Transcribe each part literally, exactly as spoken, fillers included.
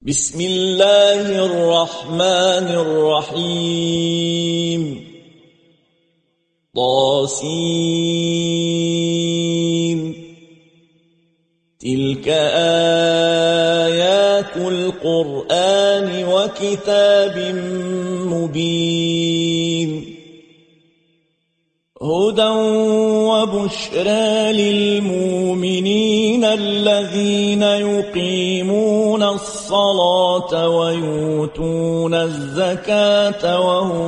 بسم الله الرحمن الرحيم طاسين تلك آيات القرآن وكتاب مبين هدى وبشرى للمؤمنين الذين يقيمون الصلاة ويؤتون الزكاة وهم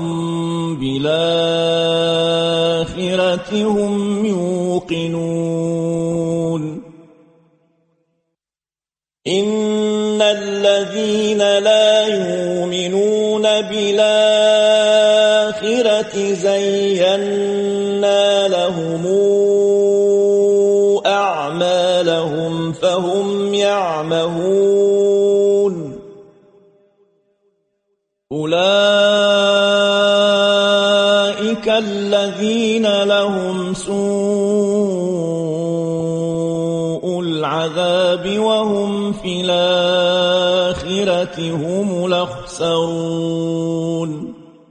بالآخرة هم يوقنون إن الذين لا يؤمنون بالآخرة زينا لهم أعمالهم فهم يعمهون أولئك الذين لهم سوء العذاب وهم في الآخرة هم الأخسرون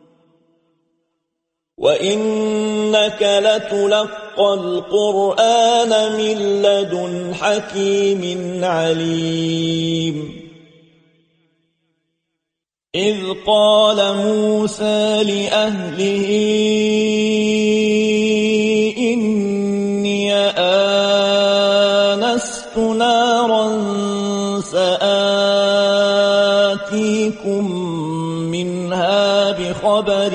وإنك لتلقى القرآن من لدن حكيم عليم إذ قال موسى لأهله إني آنست نارا سآتيكم منها بخبر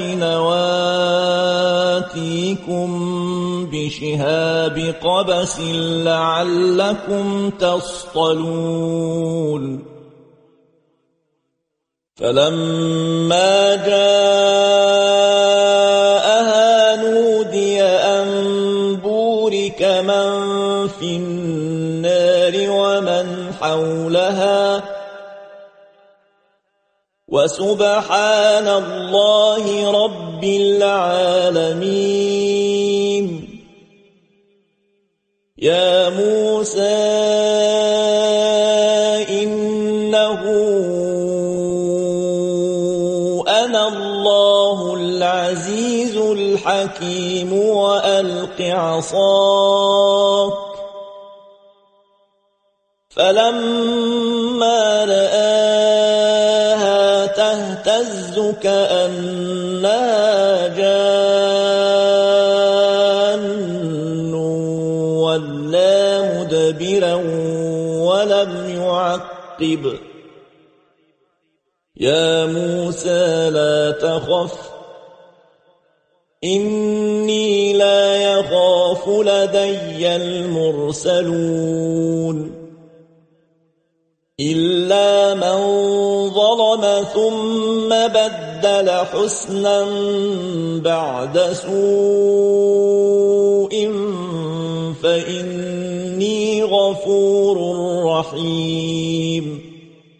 وآتيكم بشهاب قبس لعلكم تصطلون فلما جاءها نودي أن بورك من في النار ومن حولها وسبحان الله رب العالمين يا موسى إنه أنا الله العزيز الحكيم وألق عصاك فلما رآها تهتز كأنها جان ولا مدبرا ولم يعقب يا موسى لا تخف إني لا يخاف لدي المرسلون إلا من ظلم ثم بدل حسنا بعد سوء فإني غفور رحيم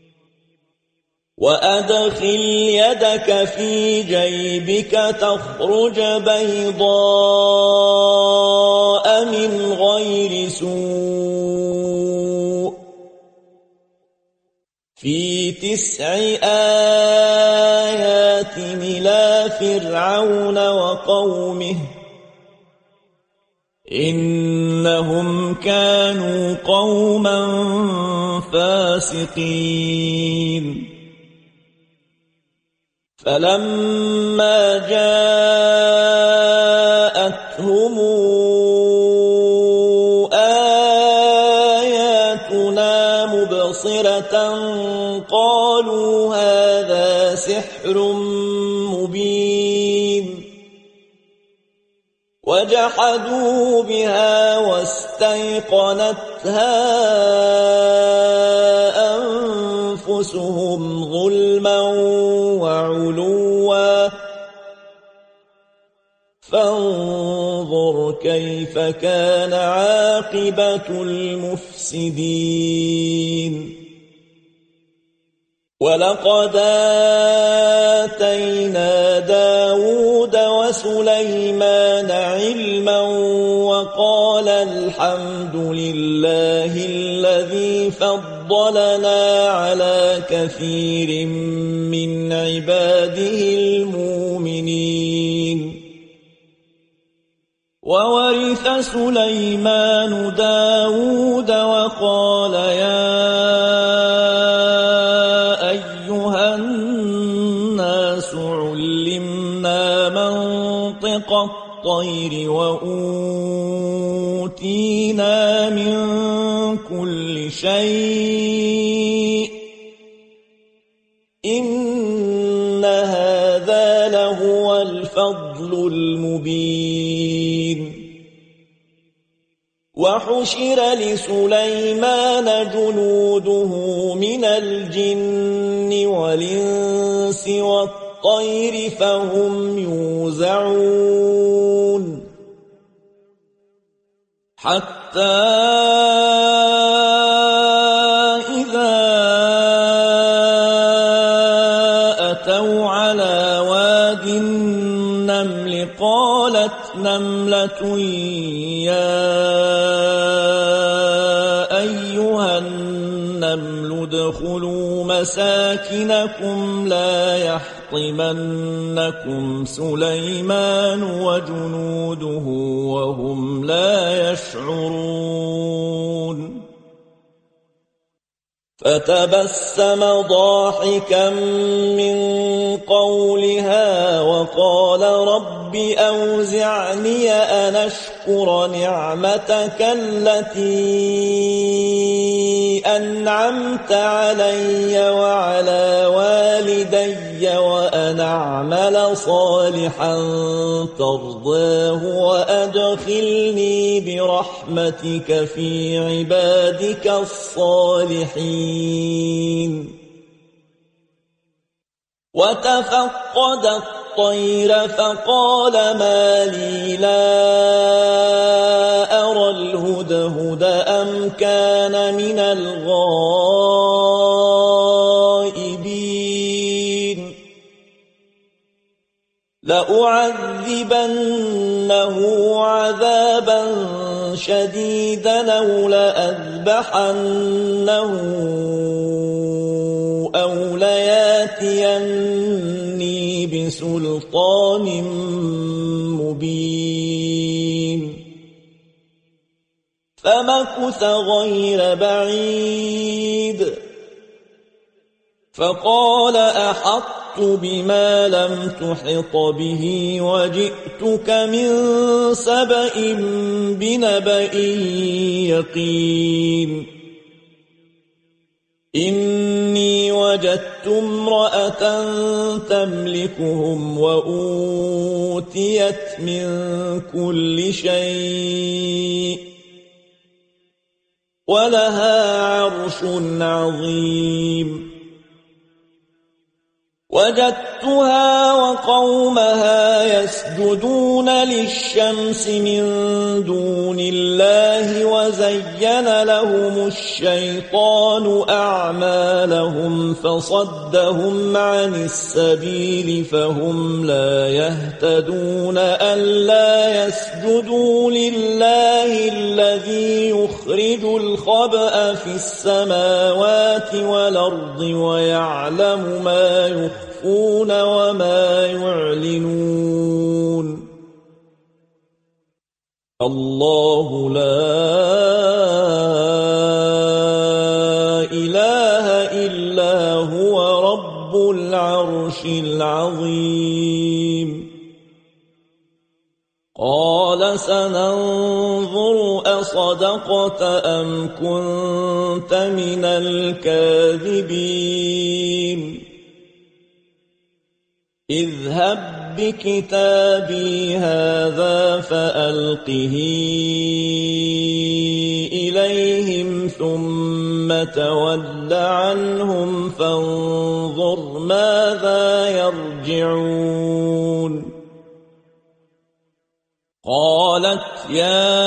وأدخل يدك في جيبك تخرج بيضاء من غير سوء في تسع آيات إلى فرعون وقومه إنهم كانوا قوما فاسقين فلما جاءتهم آياتنا مبصرة قالوا هذا سحر مبين وجحدوا بها واستيقنتها أنفسهم ظلما وعلوا فانظر كيف كان عاقبة المفسدين ولقد آتينا داود وسليمان علما وقال الحمد لله الذي فضل فضلنا على كثير من عباده المؤمنين. وورث سليمان داود وقال يا أيها الناس علمنا منطق الطير وأوتينا من كل شيء إن هذا لهو الفضل المبين. وحشر لسليمان جنوده من الجن والإنس والطير فهم يوزعون حتى إذا أتوا على واد النمل قالت نملة يا أيها النمل ادخلوا مساكنكم لا يحطمنكم سليمان وجنوده وهم لا يشعرون. فتبسم ضاحكا من قولها وقال رب أوزعني أن أشكر نعمتك التي أنعمت علي وعلى والدي وأن أعمل صالحا ترضاه وأدخلني برحمتك في عبادك الصالحين. وتفقد الطير فقال ما لي لا أرى الهدهد أم كان من الغائبين لأعذبنه عذابا شديدا أو لأذبحنه أو لياتيني بسلطان مبين. فمكث غير بعيد فقال أحطت بما لم تحط به وجئتك من سبأ بنبأ يقين. إني وجدت امرأة تملكهم وأوتيت من كل شيء ولها عرش عظيم. وجدتها وقومها يسجدون للشمس من دون الله وزين لهم الشيطان أعمالهم فصدهم عن السبيل فهم لا يهتدون ألا يسجدوا لله الذي يخرج الخبأ في السماوات والأرض ويعلم ما يخفون وما يعلنون. الله لا إله إلا هو رب العرش العظيم. قال سننظر أصدقت أم كنت من الكاذبين. اذهب بكتابي هذا فألقه إليهم ثم تول عنهم فانظر ماذا يرجعون. قالت يا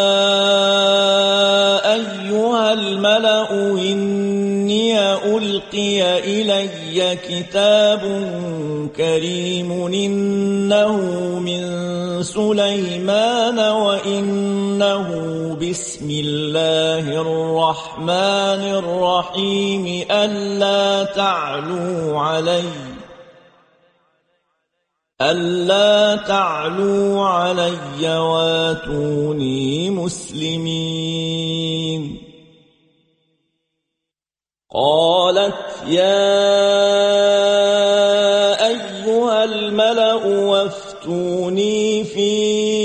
أيها الملأ إني ألقي ألقي إلي كتاب كريم إنه من سليمان وإنه بسم الله الرحمن الرحيم ألا تعلوا علي ألا تعلوا علي واتوني مسلمين قالت يا أيها الملأ وافتوني في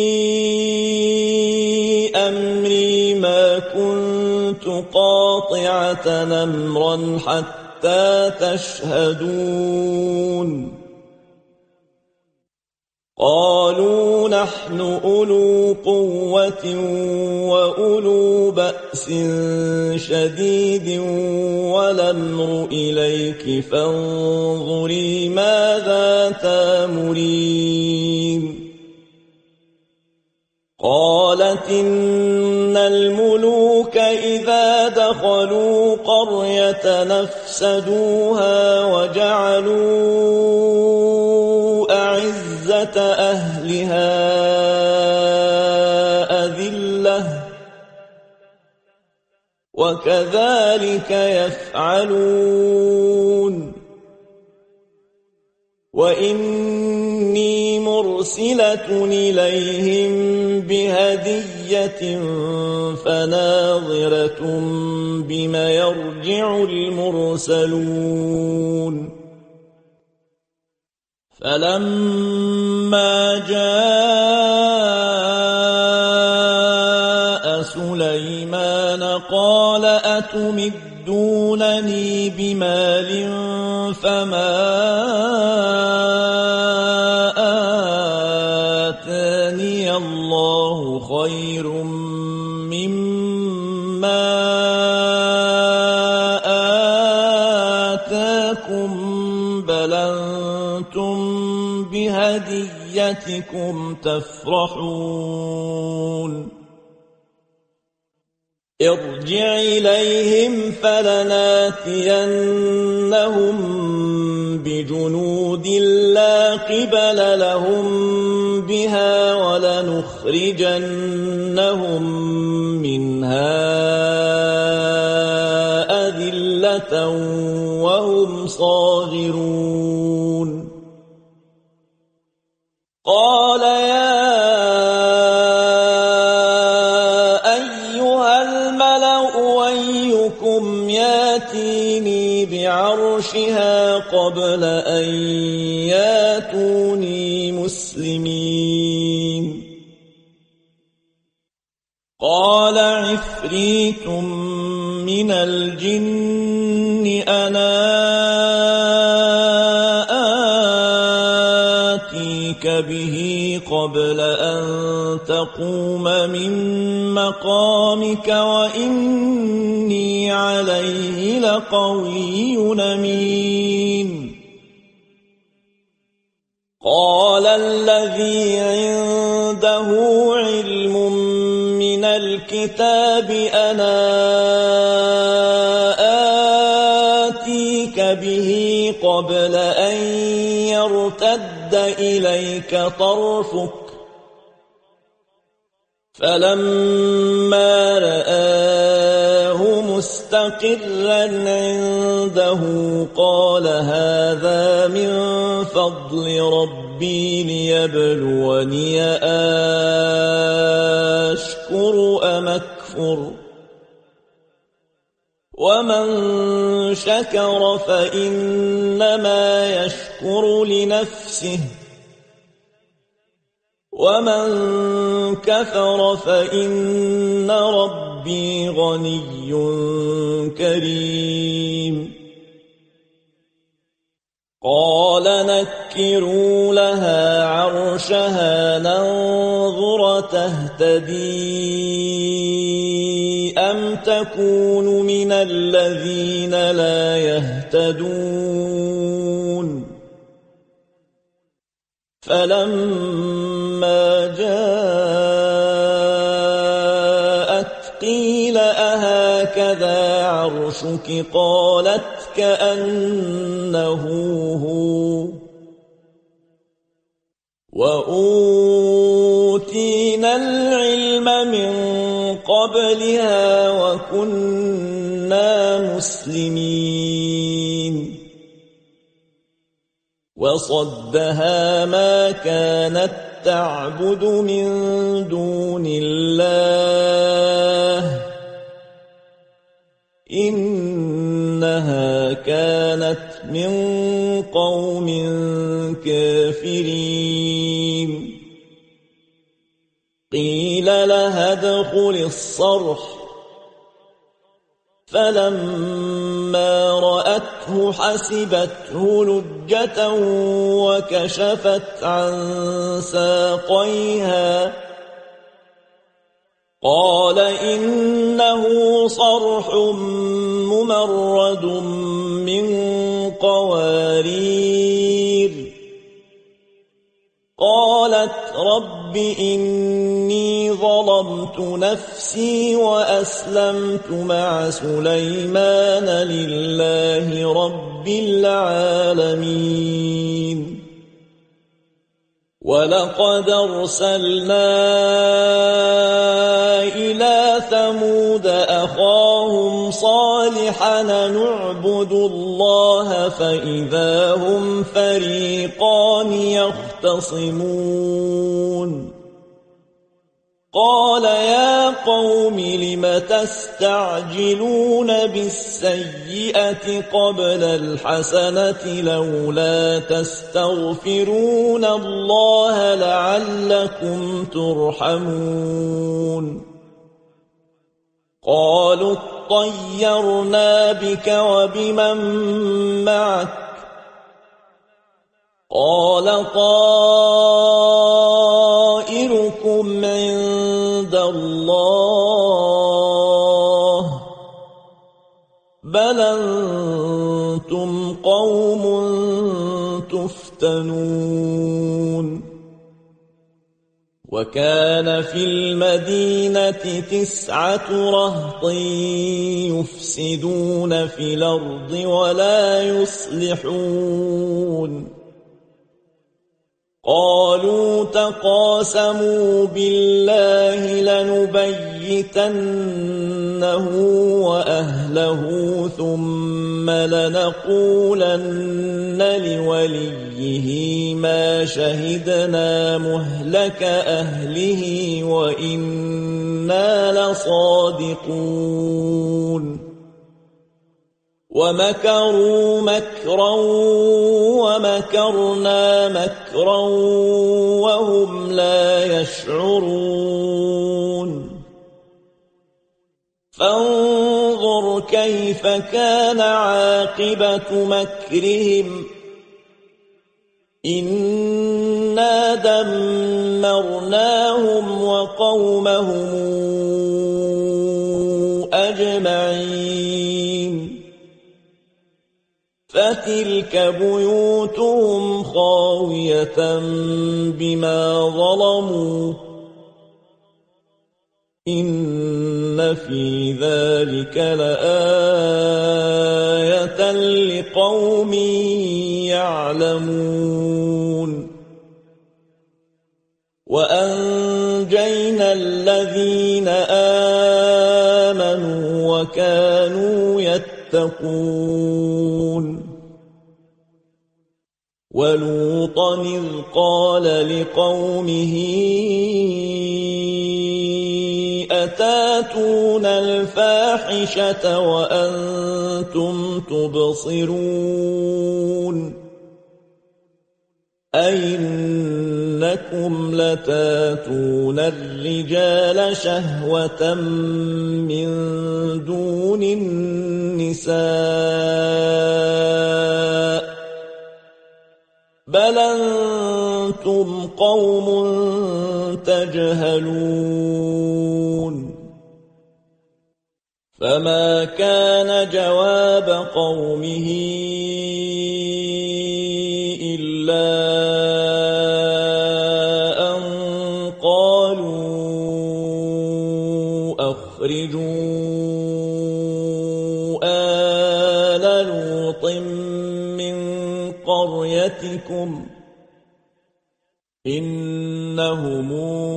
أمري ما كنت قاطعة أمرا حتى تشهدون قالوا نحن أولو قوة وأولو بأس شديد والأمر إليك فانظري ماذا تأمرين قالت إن الملوك إذا دخلوا قرية نفسدوها وجعلوا أعزة أهلها أذلة وكذلك يفعلون وإني مرسلة إليهم بهدية فناظرة بما يرجع المرسلون فلما جاء سليمان قال أتمدونني بمال فما آتاني الله خير مما آتاكم بل أنتم بهديتكم تفرحون ارجع إليهم فلناتينهم بجنود لا قبل لهم بها ولنخرجنهم منها أذلة وهم صاغرون قال يا أيها الملأ أيكم ياتيني بعرشها قبل أن ياتوني مسلمين قال عفريت من الجن أنا آتيك به قبل أن تقوم من مقامك وإني عليه لقوي أمين قال الذي عنده علم من الكتاب أنا آتيك به قبل أن يرتد إليك طرفك فلما رآه مستقرا عنده قال هذا من فضل ربي ليبلوني أشكر أم أكفر ومن شكر فإنما يشكر لنفسه ومن كفر فإن ربي غني كريم قال نكروا لها عرشها ننظر تهتدي أم تكون من الذين لا يهتدون فلما جاءت قيل أهكذا عرشك قالت كأنه هو وأوتينا العلم من قبلها وكنا مسلمين وصدها ما كانت تعبد من دون الله إنها كانت من قوم كافرين قيل لها ادخل الصرح فلما رأته حسبته لجة وكشفت عن ساقيها قال إنه صرح ممرد من قوارير قالت رب إني ظلمت نفسي وأسلمت مع سليمان لله رب العالمين ولقد أرسلنا إلى ثمود أخاهم صالحا نعبد الله فإذا هم فريقان يختصمون قال يا قوم لم تستعجلون بالسيئة قبل الحسنة لولا تستغفرون الله لعلكم ترحمون قالوا اطيرنا بك وبمن معك قال طائركم عند الله بل أنتم قوم تفتنون وكان في المدينة تسعة رهط يفسدون في الأرض ولا يصلحون قالوا تقاسموا بالله لنبيتنه وأهله ثم لنقولن لوليه ما شهدنا مهلك أهله وإنا لصادقون ومكروا مكرا ومكرنا مكرا وهم لا يشعرون فانظر كيف كان عاقبة مكرهم إنا دمرناهم وقومهم أجمعين فتلك بيوتهم خاوية بما ظلموا إن في ذلك لآية لقوم يعلمون وأنجينا الذين آمنوا وكانوا يتقون ولوطا إذ قال لقومه أتاتون الفاحشة وأنتم تبصرون أئنكم لتاتون الرجال شهوة من دون النساء بل أنتم قوم تجهلون فما كان جواب قومه إلا أن قالوا أخرجوا آل لوط من قريتكم إنهم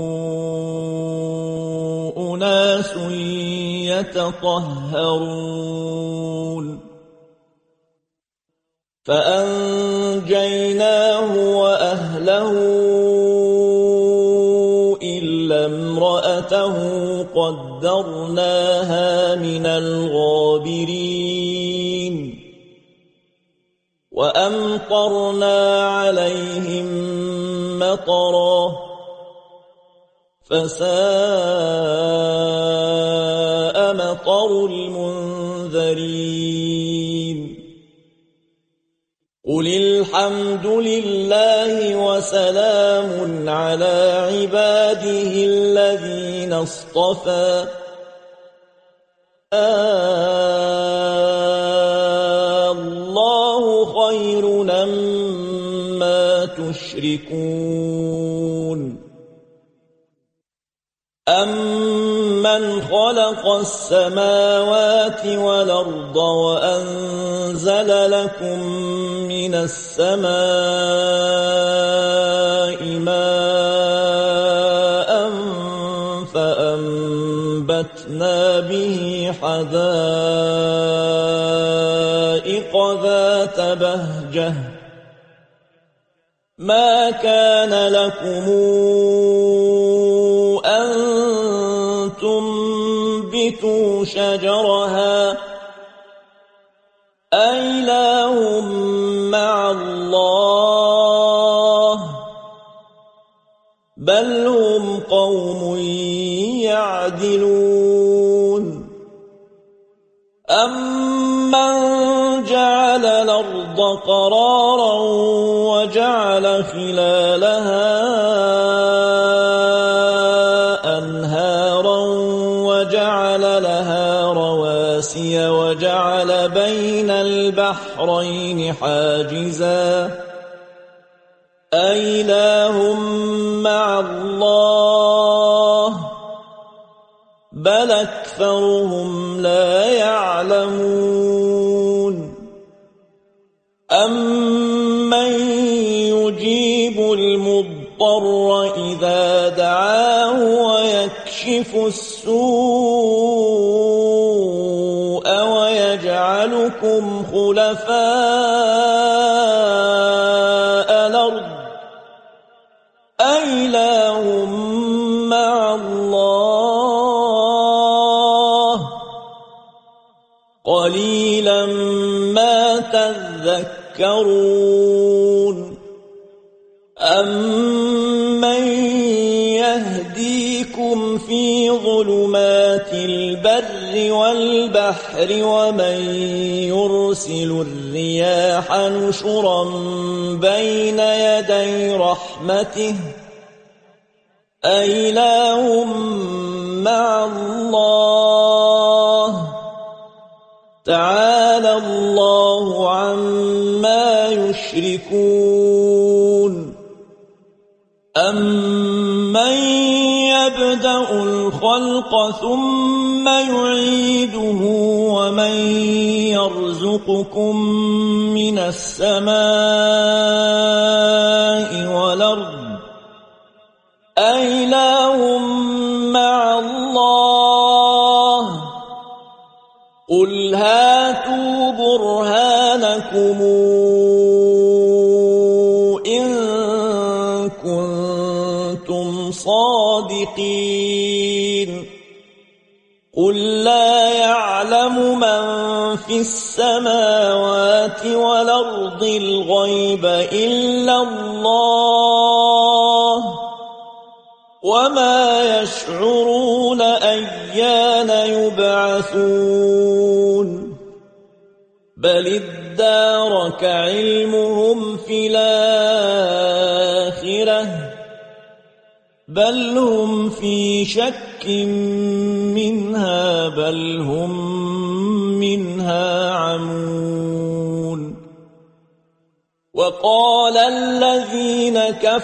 أناس يتطهرون فأنجيناه وأهله إلا امرأته قدرناها من الغابرين وأمطرنا عليهم مطرا فساء مطر المنذرين قل الحمد لله وسلام على عباده الذين اصطفى الله خير أما تشركون أَمَّنْ خَلَقَ السَّمَاوَاتِ وَالْأَرْضَ وَأَنزَلَ لَكُم مِّنَ السَّمَاءِ مَاءً فَأَنبَتْنَا بِهِ حَدَائِقَ ذَاتَ بَهْجَةٍ مَا كَانَ لَكُمْ أَن تنبتوا شجرها أإله مع الله بل هم قوم يعدلون أمن جعل الأرض قرارا وجعل خلالها وجعل لها رواسي وجعل بين البحرين حاجزا أإله مع الله بل أكثرهم لا يعلمون أمن يجيب المضطر إذا دعاه ويكشف السوء ويجعلكم خلفاء الأرض أإله مع الله قليلا ما تذكرون أمن يهديكم في ظلمات البر والبحر ومن يرسل الرياح نشرا بين يدي رحمته أإله مع الله تعالى الله عما يشركون أمن يبدأ الخلق ثم يعيده ومن يرزقكم من السماء والأرض أإله مع الله قل هاتوا برهانكم إن كنتم صادقين قل لا يعلم من في السماوات والأرض الغيب إلا الله وما يشعرون أيان يبعثون بل ادارك علمهم في الآخرة بل هم في شك منها بل هم منها عمون وقال الذين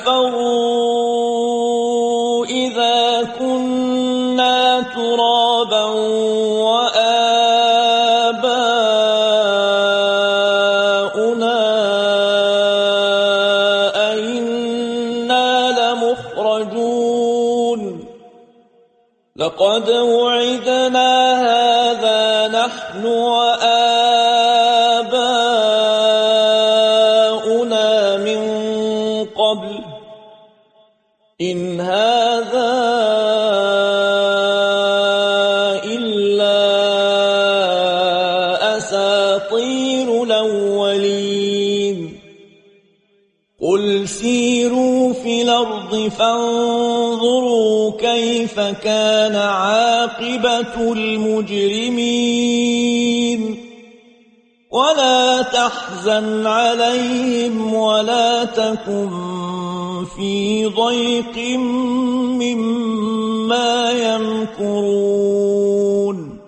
كفروا إذا كنا ترابا وآباؤنا لقد وعدنا هذا نحن وآباؤنا من قبل إن هذا إلا أساطير الأولين قل سيروا في الأرض فانظروا كيف كان عاقبة المجرمين ولا تحزن عليهم ولا تكن في ضيق مما يمكرون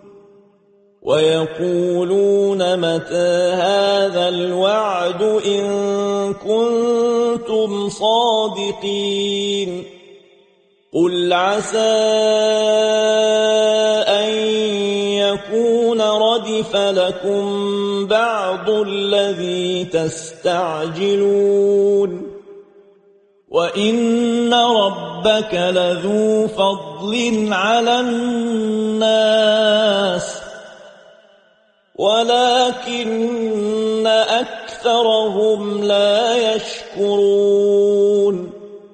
ويقولون متى هذا الوعد إن كنتم صادقين قل عسى أن يكون ردف لكم بعض الذي تستعجلون وإن ربك لذو فضل على الناس ولكن أكثرهم لا يشكرون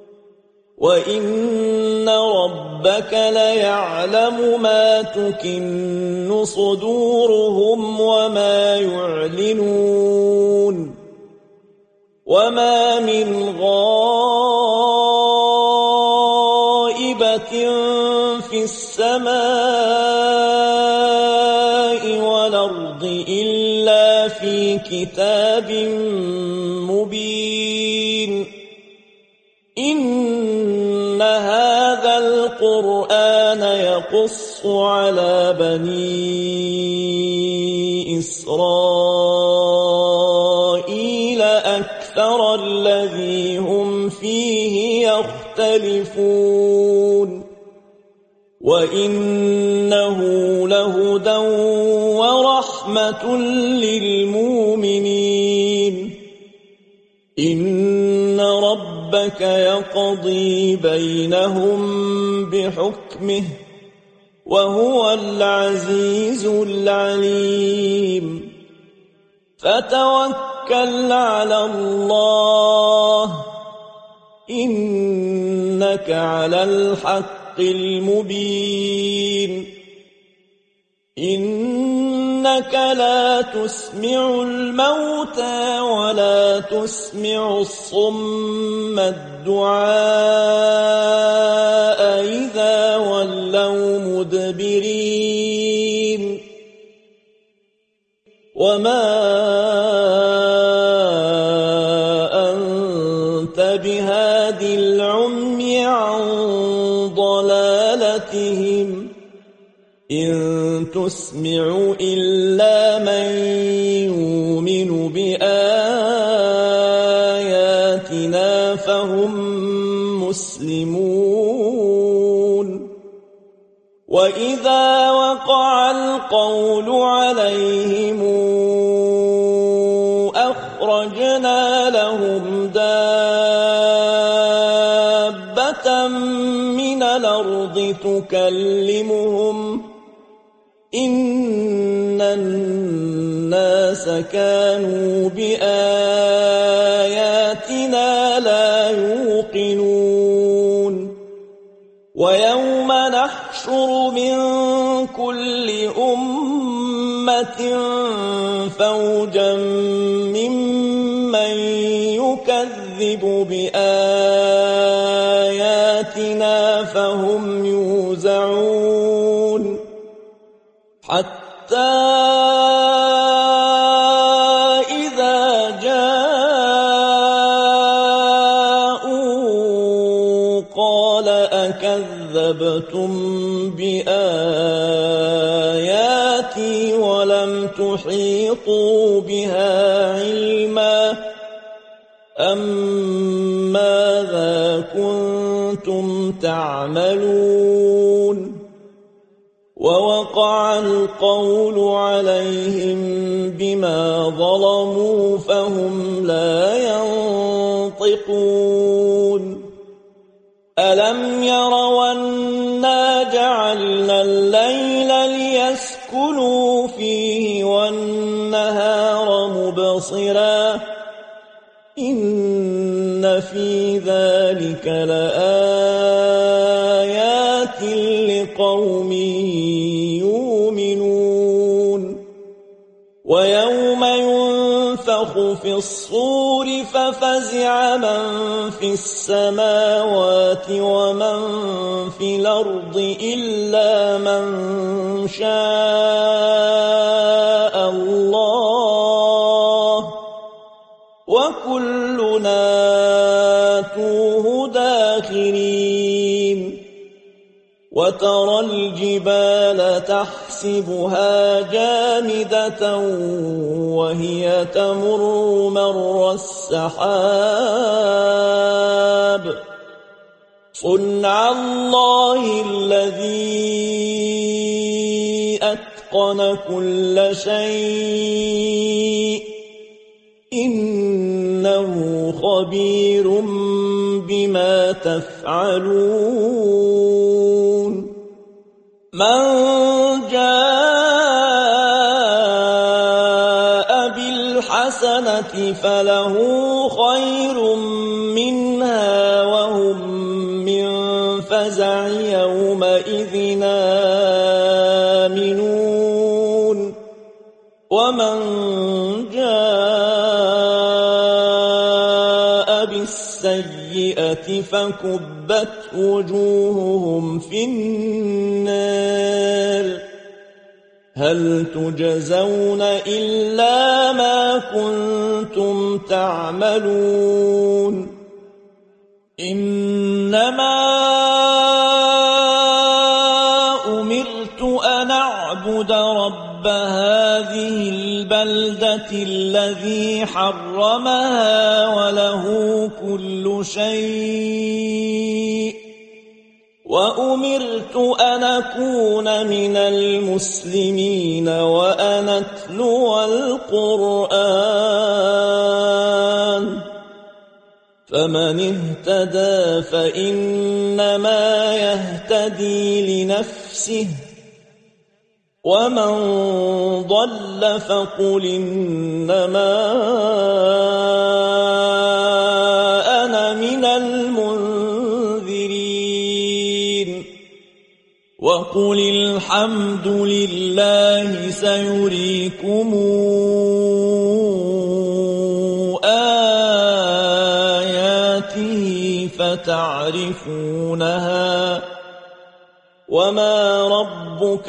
وإن ربك ليعلم ما تكن صدورهم وما يعلنون وما من غائبة في السماء والأرض إلا في كتاب مبين إن هذا القرآن يقص على بني إسرائيل أكثر الذي هم فيه يختلفون وإنه لهدى ورحمة للمؤمنين إن ربك يقضي بينهم بحكمه وهو العزيز العليم فتوكل على الله إنك على الحق المبين إنك لا تسمع الموتى ولا تسمع الصم الدعاء إذا ولوا مدبرين وما أنت بهاد العمي عن ضلالتهم إن تسمع إلا من يؤمن بآياتنا فهم مسلمون وإذا وقع القول عليهم أخرجنا لهم دابة من الأرض تكلمهم إن الناس كانوا بآياتنا لا يوقنون ويوم نحشر من كل أمة فوجا ممن يكذب بآياتنا فهم يوزعون حتى إذا جاءوا قال أكذبتم بآياتي ولم تحيطوا بها علما أم ماذا كنتم تعملون ووقع القول عليهم بما ظلموا فهم لا ينطقون ألم يروا أنا جعلنا مُبْصِرًا إِنَّ فِي ذَلِكَ لَآيَاتٍ لِقَوْمٍ يُؤْمِنُونَ وَيَوْمَ يُنفَخُ فِي الصُّورِ فَفَزِعَ مَن فِي السَّمَاوَاتِ وَمَن فِي الْأَرْضِ إِلَّا مَن شَاءَ اللَّهُ وَكُلُّنَا آتُوهُ دَاخِرِينَ وَتَرَى الْجِبَالَ تَحْسَبُهَا جَامِدَةً وَهِيَ تَمُرُّ مَرَّ السَّحَابِ صُنْعَ اللَّهِ الَّذِي أَتْقَنَ كُلَّ شَيْءٍ إِنَّهُ خَبِيرٌ بِمَا تَفْعَلُونَ مَنْ جَاءَ بِالْحَسَنَةِ فَلَهُ خَيْرٌ مِنْهَا وَهُمْ مِنْ فَزَعٍ يَوْمَئِذٍ آمِنُونَ وَمَنْ جَاءَ بِالسَّيِّئَةِ فَكُبَّتْ وُجُوهُهُمْ فِي النَّارِ هَلْ تُجْزَوْنَ إِلَّا مَا كُنتُمْ تَعْمَلُونَ إِنَّمَا أُمِرْتُ أَنْ أَعْبُدَ رَبَّ هَذِهِ الْبَلْدَةِ الَّذِي حَرَّمَهَا وَلَهُ كُلُّ شَيْءٍ وَأُمِرْتُ أَنْ أَكُونَ مِنَ الْمُسْلِمِينَ وَأَنْ أَتْلُوَ الْقُرْآنَ فَمَنِ اهْتَدَى فَإِنَّمَا يَهْتَدِي لِنَفْسِهِ وَمَنْ ضَلَّ فَقُلْ إِنَّمَا أَنَا مِنَ الْمُنذِرِينَ وَقُلِ الْحَمْدُ لِلَّهِ سَيُرِيكُمْ آيَاتِهِ فَتَعْرِفُونَهَا وَمَا رَبُّكَ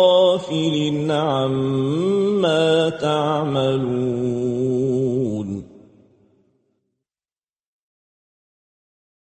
بِغَافِلٍ عَمَّا تَعْمَلُونَ